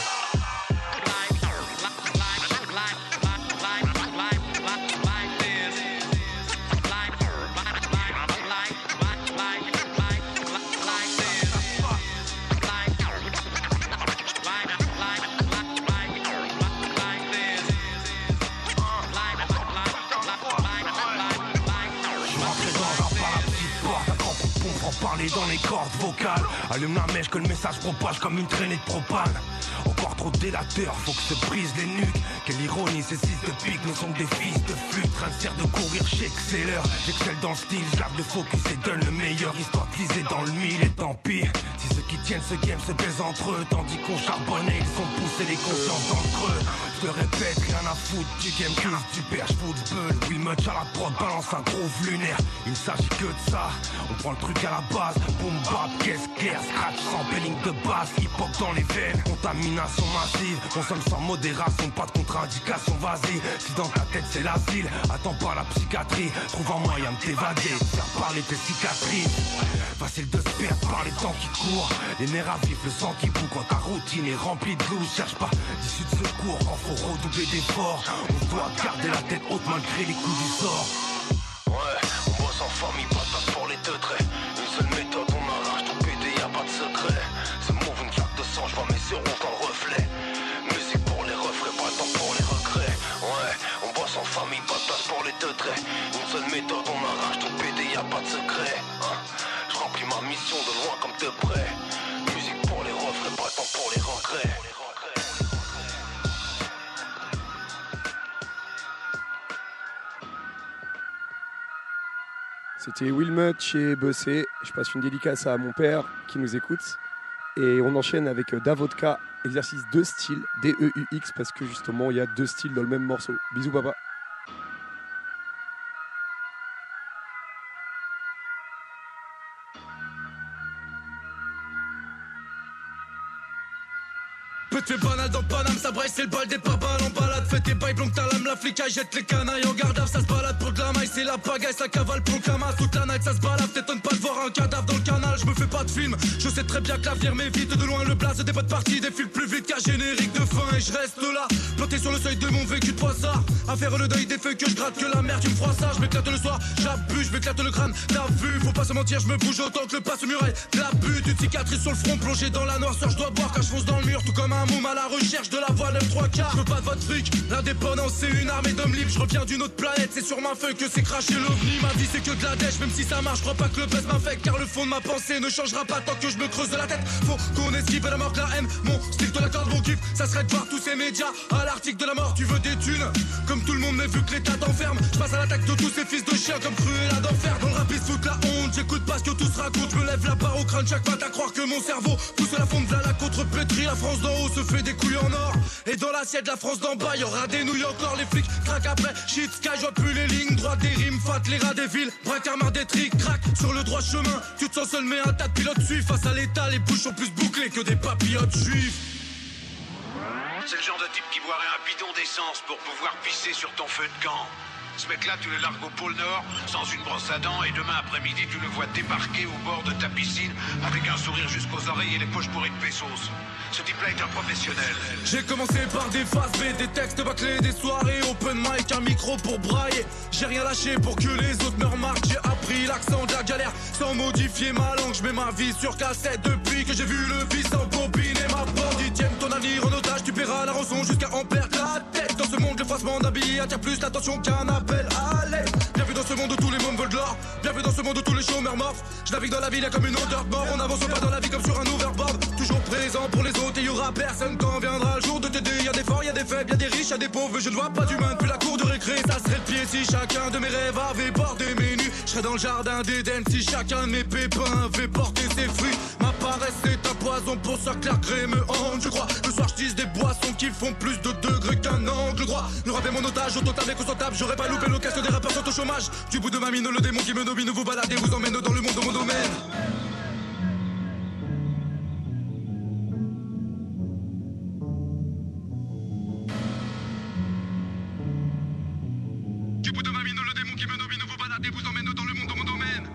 Dans les cordes vocales, allume la mèche que le message propage comme une traînée de propane. Encore trop délateur, faut que se brise les nuques. Quelle ironie, ces six de pique ne sont que des fils de flûte. Train de serre de courir chez Exceller. J'excelle dans le style, je garde le focus et donne le meilleur. Histoire de viser dans le mille et tant pis. Si ceux qui tiennent ce game se baisent entre eux, tandis qu'on charbonnait, ils sont poussés les consciences dans le creux. Je te répète, rien à foutre du game plus du PH football. Will Much à la prod, balance un groove lunaire. Il ne s'agit que de ça, on prend le truc à la base. Boom bap, caisse claire, scratch, sampling de base. Hip-hop dans les veines, contamination massive. Consomme sans modération, pas de contre-indication, vas-y. Si dans ta tête c'est l'asile, attends pas la psychiatrie. Trouve un moyen de t'évader, faire parler tes cicatrices. Facile de se perdre par les temps qui courent. Les nerfs à vif, le sang qui bout quand ta routine est remplie de loups. Cherche pas d'issue de secours quand faut redoubler d'efforts. On doit garder la tête haute malgré les coups du sort. Ouais, on bosse en famille, pas de place pour les deux traits. Une seule méthode, on arrache tout pédé, y'a pas de secret. Ce move, une flaque de sang, j'vois mes yeux rouges dans le reflet. Musique pour les refrains, pas de temps pour les regrets. Ouais, on bosse en famille, pas de place pour les deux traits. Une seule méthode, on arrache tout pédé, y'a pas de secret. Je remplis ma mission de loin comme de près. Musique pour les refrains, pas de temps pour les regrets. C'était Wilmot chez Bessé. Je passe une dédicace à mon père qui nous écoute. Et on enchaîne avec Davodka, exercice 2 styles, D-E-U-X, parce que justement il y a 2 styles dans le même morceau. Bisous papa. Petit banal dans Paname, ça braille, c'est le bal des papas en balade. Fais tes bails, blonque ta lame, la flic, jette les canailles en garde. Ça se balade pour de la maille, c'est la pagaille, ça cavale pour le camas. Toute la night, ça se balade, t'étonnes pas de voir un cadavre dans le canal. Je me fais pas de film, je sais très bien que l'avenir m'évite. De loin le blaze des potes parties défile plus vite qu'un générique de fin. Et je reste là, planté sur le seuil de mon vécu de poissard. À faire le deuil des feux que je gratte, que la merde, tu me froisses ça. Je m'éclate le soir, j'abuse, je m'éclate le crâne. T'as vu, faut pas se mentir, je me bouge autant que le passe-muraille. De la butte, une cicatrice sur le front, plongé dans la noirceur. Je dois boire quand je fonce dans le mur, tout comme un môme à la recherche de la voie 9-3-4. Je veux pas de votre fric, l'indépendance c'est une armée d'hommes libres. Je reviens d'une autre planète, c'est sur ma feuille que c'est craché l'ovni. Ma vie c'est que de la dèche, même si ça marche, je crois pas que le buzz m'infecte. Car le fond de ma pensée ne changera pas tant que je me creuse de la tête. Faut qu'on esquive la mort de la haine, mon style de la corde, mon kiff. Ça serait de voir tous ces médias à l'article de la mort. Tu veux des thunes, comme tout le monde, mais vu que l'état t'enferme, je passe à l'attaque de tous ces fils de chiens comme Cruella d'enfer. Dans le rap ils se foutent la honte, j'écoute pas ce que tout se raconte. Je me lève la barre au crâne chaque fois à croire que mon cerveau pousse la fonte de la contre pétrie. La France d'en haut se fait des couilles en or. Et dans l'assiette de la France d'en bas, y'aura des nouilles encore. Les flics craquent après, shit sky, je vois plus les lignes droites des rimes, fat les rats des villes, braquard marre des tricks, crack sur le droit chemin. Tu te sens seul mais un tas de pilotes suivent. Face à l'état, les bouches sont plus bouclées que des papillotes juifs. C'est le genre de type qui boirait un bidon d'essence pour pouvoir pisser sur ton feu de camp. Ce mec-là, tu le largues au pôle Nord, sans une brosse à dents, et demain après-midi, tu le vois débarquer au bord de ta piscine, avec un sourire jusqu'aux oreilles et les poches bourrées de pesos. Ce type-là est un professionnel. J'ai commencé par des phases B, des textes bâclés, des soirées open mic, un micro pour brailler. J'ai rien lâché pour que les autres me remarquent. J'ai appris l'accent de la galère sans modifier ma langue. Je mets ma vie sur cassette depuis que j'ai vu le vice embobiner ma bandit. Tiens ton avenir en otage, tu paieras la rançon jusqu'à en perdre la tête. Dans ce monde, le froissement d'habits attire plus l'attention qu'un appel à l'aide. Bienvenue dans ce monde où tous les mômes veulent de l'or. Bienvenue dans ce monde où tous les chômeurs morts. Je navigue dans la ville, y'a comme une odeur de mort. On avance pas dans la vie comme sur un overboard. Toujours présent pour les autres et y'aura personne quand viendra le jour de t'aider. Y'a des forts, y'a des faibles, y'a des riches, y'a des pauvres. Je ne vois pas d'humain depuis la cour de récré. Ça serait le pied si chacun de mes rêves avait porté mes nues. Je serais dans le jardin d'Éden si chacun de mes pépins avait porté ses fruits. Ma paresse est un poison, pour ça que l'air gré me hante. Je crois, le soir je tisse des boissons qui font plus de degrés qu'un angle droit. Le rap est mon otage, au total et au table. J'aurais pas loupé l'occasion des rappeurs sont au chômage. Du bout de ma mine, le démon qui me domine vous baladez, vous emmène dans le monde de mon domaine. Du bout de ma mine, le démon qui me domine vous baladez, vous emmène dans le monde de mon domaine.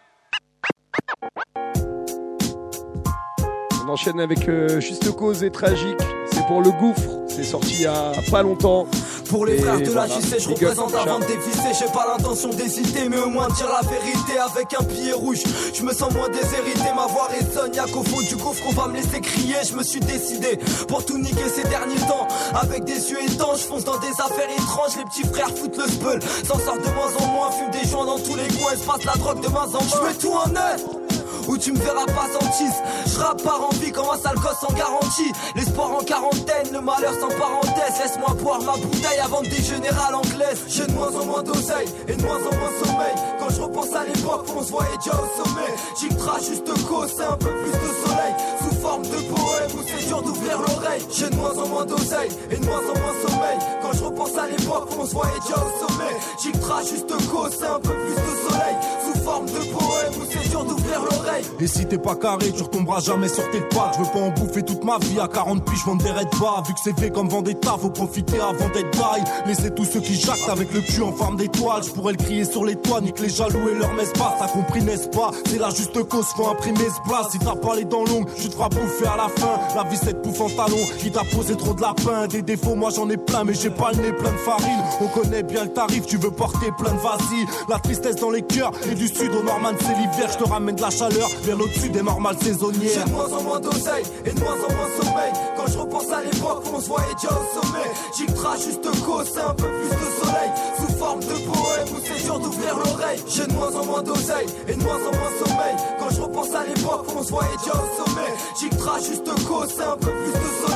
On enchaîne avec Juste Cause et Tragique. C'est pour le gouffre. C'est sorti il y a pas longtemps. Pour les frères de la voilà, JC, je représente la vente dévissée. J'ai pas l'intention d'hésiter, mais au moins dire la vérité avec un pied rouge. Je me sens moins déshérité, ma voix résonne. Y'a qu'au fond du gouffre qu'on va me laisser crier. Je me suis décidé pour tout niquer ces derniers temps. Avec des yeux étanches, je fonce dans des affaires étranges. Les petits frères foutent le speul, s'en sortent de moins en moins. Fument des joints dans tous les coins, se passe la drogue de main en main. Je mets tout en œuvre, où tu me verras pas sans tisse. Je rappe par envie comme un sale gosse sans garantie. L'espoir en quarantaine, le malheur sans parenthèse. Laisse-moi boire ma bouteille avant de déjeuner à l'anglaise. J'ai de moins en moins d'oseille et de moins en moins sommeil. Quand je repense à l'époque où on se voyait déjà au sommet. J'ictra juste cause, c'est un peu plus de soleil. Sous forme de poème où c'est dur d'ouvrir l'oreille. J'ai de moins en moins d'oseille et de moins en moins sommeil. Quand je repense à l'époque où on se voyait déjà au sommet. J'ictra juste cause, c'est un peu plus de soleil. Sous forme de poème où c'est dur d'ouvrir l'oreille. Et si t'es pas carré, tu retomberas jamais sur tes pattes. Je veux pas en bouffer toute ma vie. À 40 piges, je vends des raids bas. Vu que c'est fait comme Vendetta, faut profiter avant d'être taille. Laissez tous ceux qui jactent avec le cul en forme d'étoile. Je pourrais le crier sur les toits, nique les jaloux et leur messe pas. T'as compris, n'est-ce pas? C'est la juste cause, faut imprimer ce plat. Si t'as pas les dents longues, je te ferai bouffer à la fin. La vie c'est de pouffe en talon, qui t'a posé trop de lapin. Des défauts, moi j'en ai plein, mais j'ai pas le nez plein de farine. On connaît bien le tarif, tu veux porter plein de vas-y. La tristesse dans les cœurs, et du sud au Norman c'est l'hiver. Je te ramène de la chaleur vers l'au-dessus des normales saisonnières. J'ai de moins en moins d'oseille et de moins en moins sommeil. Quand je repense à l'époque où on se voyait déjà au sommet. J'ictra juste cause, c'est un peu plus de soleil. Sous forme de poème où c'est dur d'ouvrir l'oreille. J'ai de moins en moins d'oseille et de moins en moins sommeil. Quand je repense à l'époque où on se voyait déjà au sommet. J'ictra juste cause, c'est un peu plus de soleil.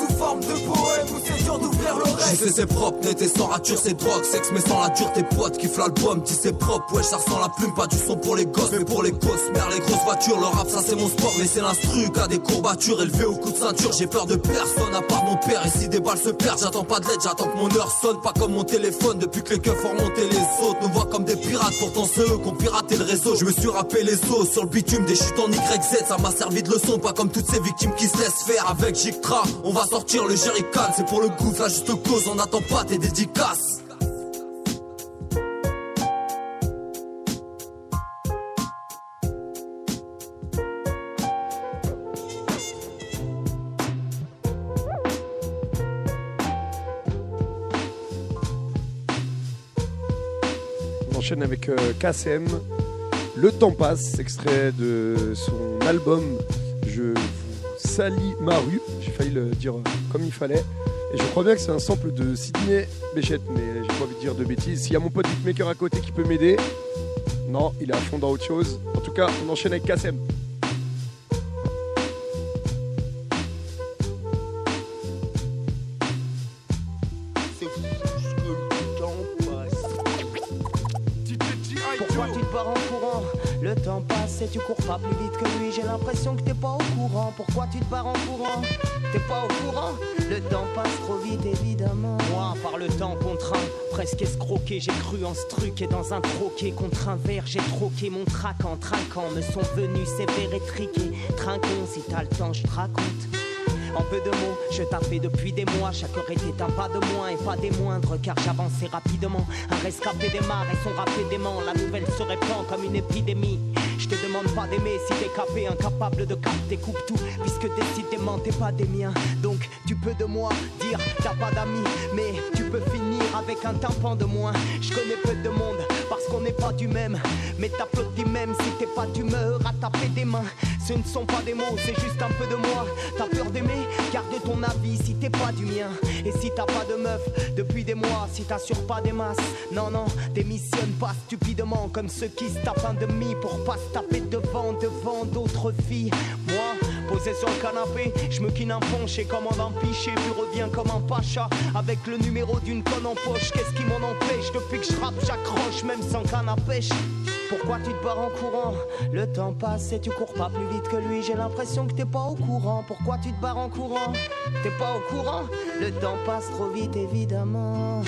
sous forme de poème où c'est dur d'ouvrir l'oreille. Je sais c'est propre, net et sans rature, c'est drogue, sexe mais sans la dure, tes potes kiffent l'album, dis c'est propre, ouais ça ressent la plume, pas du son pour les gosses mais pour les cosses, merde les grosses voitures, le rap ça c'est mon sport mais c'est l'instru, qu'a des courbatures, élevé au coup de ceinture, j'ai peur de personne à part mon père, et si des balles se perdent, j'attends pas de l'aide, j'attends que mon heure sonne, pas comme mon téléphone, depuis que les keufs ont remonté les autres, nous voient comme des pirates, pourtant c'est eux qui ont piraté le réseau, je me suis rappelé les os, sur le bitume des chutes en YZ, ça m'a servi de leçon, pas comme toutes ces victimes qui se laissent faire, avec Jictra, on va sortir le jerrycan, c'est pour le gouffre, la juste cause, on n'attend pas tes dédicaces. On enchaîne avec KSM. Le temps passe, extrait de son album Je vous salis ma rue. J'ai failli le dire comme il fallait. Et je crois bien que c'est un sample de Sidney Bechet, mais j'ai pas envie de dire de bêtises. S'il y a mon pote beatmaker à côté qui peut m'aider. Non, il est à fond dans autre chose. En tout cas, on enchaîne avec KSM. Pourquoi tu te barres en courant? Le temps passe et tu cours pas plus vite que lui. J'ai l'impression que t'es pas au courant. Pourquoi tu te barres en courant? T'es pas au courant? Le temps passe trop vite évidemment. Moi par le temps contraint, presque escroqué, j'ai cru en ce truc et dans un troquet contre un verre, j'ai troqué mon trac en trinquant. Me sont venus sévères et triqués. Trinquons, si t'as le temps je te raconte. En peu de mots, je tapais depuis des mois. Chaque heure était un pas de moins et pas des moindres, car j'avançais rapidement. Un rescapé démarre et son rap est dément. La nouvelle se répand comme une épidémie. Je te demande pas d'aimer si t'es capé, incapable de capter, coupe tout, puisque décidément t'es pas des miens. Donc tu peux de moi dire t'as pas d'amis, mais tu peux finir avec un tympan de moins. Je connais peu de monde parce qu'on n'est pas du même, mais t'applaudis même si t'es pas d'humeur à taper des mains. Ce ne sont pas des mots, c'est juste un peu de moi. T'as peur d'aimer, garde ton avis si t'es pas du mien. Et si t'as pas de meuf depuis des mois, si t'assures pas des masses, non non, démissionne pas stupidement comme ceux qui se tapent un demi pour pas se taper devant d'autres filles. Moi, posé sur le canapé, je me quine un punch et commande un pichet, puis reviens comme un pacha avec le numéro d'une conne en poche. Qu'est-ce qui m'en empêche? Depuis que je rappe, j'accroche même sans canne à pêche. Pourquoi tu te barres en courant? Le temps passe et tu cours pas plus vite que lui. J'ai l'impression que t'es pas au courant. Pourquoi tu te barres en courant? T'es pas au courant? Le temps passe trop vite évidemment.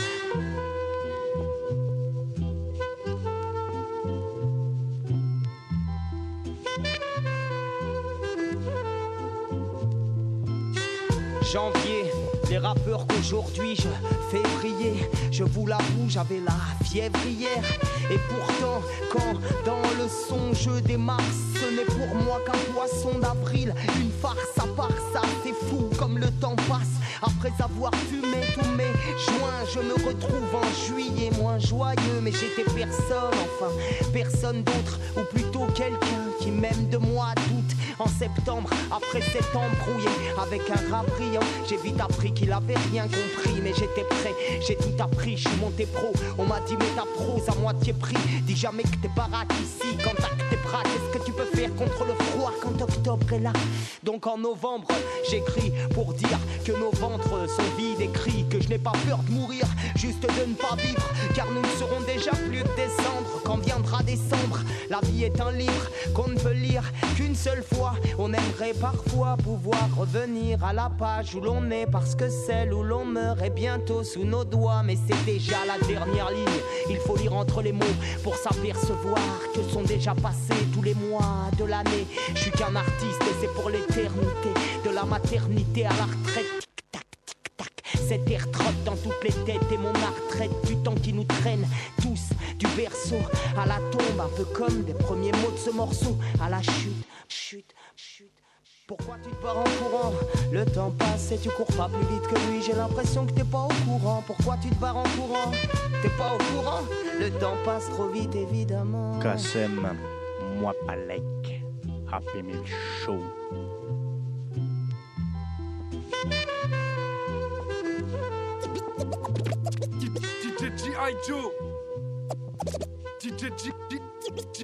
Janvier, les rappeurs qu'aujourd'hui je fais briller. Je vous l'avoue, j'avais la fièvre hier. Et pourtant, quand dans le son je démarre, ce n'est pour moi qu'un poisson d'avril. Une farce à part ça, c'est fou comme le temps passe. Après avoir fumé tous mes joints, je me retrouve en juillet moins joyeux. Mais j'étais personne, enfin personne d'autre, ou plutôt quelqu'un qui même de moi doute. En septembre, après cette embrouillé avec un rap brillant, j'ai vite appris qu'il avait rien compris. Mais j'étais prêt, j'ai tout appris, je suis monté pro. On m'a dit mais ta prose à moitié prix. Dis jamais que t'es baraque ici, quand t'as que tes bras. Qu'est-ce que tu peux faire contre le froid quand octobre est là? Donc en novembre, j'écris pour dire que nos ventres sont vides. Écrit que je n'ai pas peur de mourir, juste de ne pas vivre. Car nous ne serons déjà plus que des cendres quand viendra décembre. La vie est un livre qu'on ne peut lire qu'une seule fois. On aimerait parfois pouvoir revenir à la page où l'on est, parce que celle où l'on meurt est bientôt sous nos doigts. Mais c'est déjà la dernière ligne, il faut lire entre les mots pour s'apercevoir que sont déjà passés tous les mois de l'année. Je suis qu'un artiste et c'est pour l'éternité, de la maternité à la retraite. Cet air trotte dans toutes les têtes et mon art traite du temps qui nous traîne tous du berceau à la tombe, un peu comme des premiers mots de ce morceau à la chute, chute, chute. Pourquoi tu te barres en courant? Le temps passe et tu cours pas plus vite que lui. J'ai l'impression que t'es pas au courant. Pourquoi tu te barres en courant? T'es pas au courant? Le temps passe trop vite évidemment. KSM, moi Palek, Happy Meal Show. DJ G.I. Joe. DJ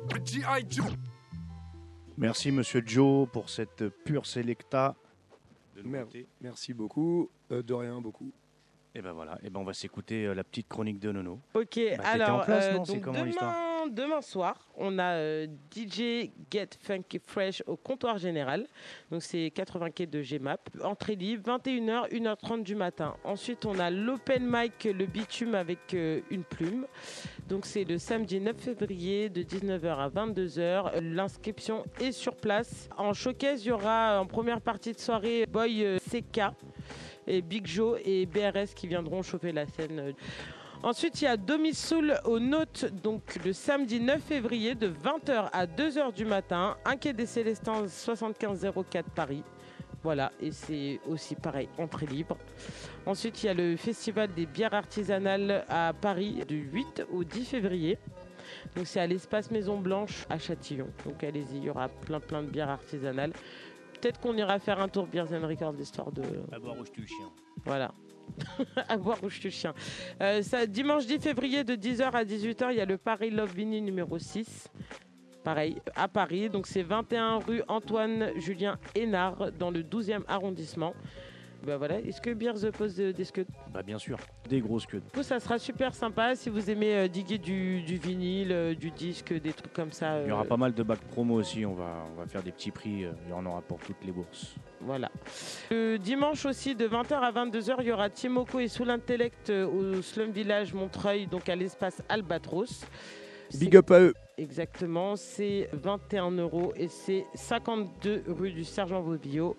G.I. Joe. Merci Monsieur Joe pour cette pure sélecta Merci beaucoup. De rien, beaucoup. Et ben voilà, et ben on va s'écouter la petite chronique de Nono. Ok, t'étais alors en place, non? C'est donc comment l'histoire demain soir, on a DJ Get Funky Fresh au comptoir général. Donc c'est 80 quai de GMAP. Entrée libre, 21h, 1h30 du matin. Ensuite, on a l'open mic, le bitume avec une plume. Donc c'est le samedi 9 février de 19h à 22h. L'inscription est sur place. En showcase, il y aura en première partie de soirée Boy CK et Big Joe et BRS qui viendront chauffer la scène. Ensuite, il y a Domi-Soul au Note, donc le samedi 9 février de 20h à 2h du matin, 1 quai des Célestins 7504 Paris. Voilà, et c'est aussi pareil, entrée libre. Ensuite, il y a le Festival des bières artisanales à Paris du 8 au 10 février. Donc c'est à l'espace Maison Blanche à Châtillon. Donc allez-y, il y aura plein de bières artisanales. Peut-être qu'on ira faire un tour Beers & Records d'histoire de... À boire où je tue le chien. Voilà. À boire où je tue le chien. Ça, dimanche 10 février de 10h à 18h, il y a le Paris Love Vinny numéro 6. Pareil, à Paris. Donc c'est 21 rue Antoine-Julien Hénard dans le 12e arrondissement. Bah voilà. Est-ce que Beers pose des scuds? Bah bien sûr, des grosses scuds. Du coup, ça sera super sympa si vous aimez diguer du vinyle, du disque, des trucs comme ça. Il y aura pas mal de bacs promo aussi, on va faire des petits prix, il y en aura pour toutes les bourses. Voilà. Le dimanche aussi, de 20h à 22h, il y aura Timoko et Sous l'Intellect au Slum Village Montreuil, donc à l'espace Albatros. Big up à eux. Exactement, c'est 21 € et c'est 52 rue du Sergent Vaubilot.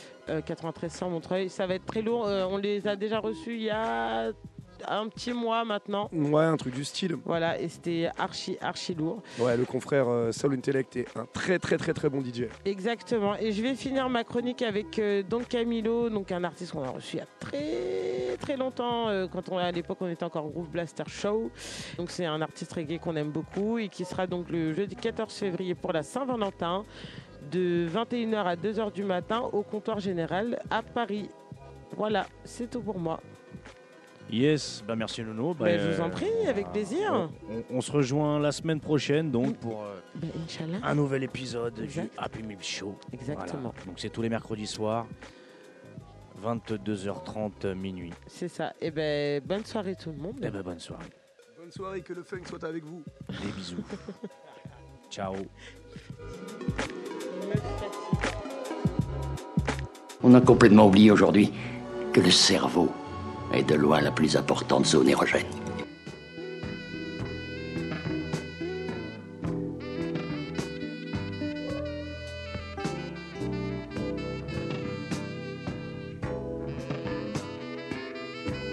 93 100 Montreuil. Ça va être très lourd. On les a déjà reçus il y a un petit mois maintenant. Ouais, un truc du style. Voilà, et c'était archi lourd. Ouais, le confrère Soul Intellect est un très bon DJ. Exactement. Et je vais finir ma chronique avec Don Camilo, donc un artiste qu'on a reçu il y a très longtemps, à l'époque on était encore Groove Blaster Show. Donc c'est un artiste reggae qu'on aime beaucoup et qui sera donc le jeudi 14 février pour la Saint-Valentin, de 21h à 2h du matin au comptoir général à Paris. Voilà, c'est tout pour moi. Yes, bah merci Nono. Bah, je vous en prie, avec plaisir. On se rejoint la semaine prochaine donc pour Inch'Allah. un nouvel épisode du Happy Meal Show. Exactement. Voilà. Donc c'est tous les mercredis soirs, 22h30 minuit. C'est ça. Et ben bonne soirée tout le monde. Et ben bonne soirée. Bonne soirée, que le funk soit avec vous. Des bisous. Ciao. On a complètement oublié aujourd'hui que le cerveau est de loin la plus importante zone érogène.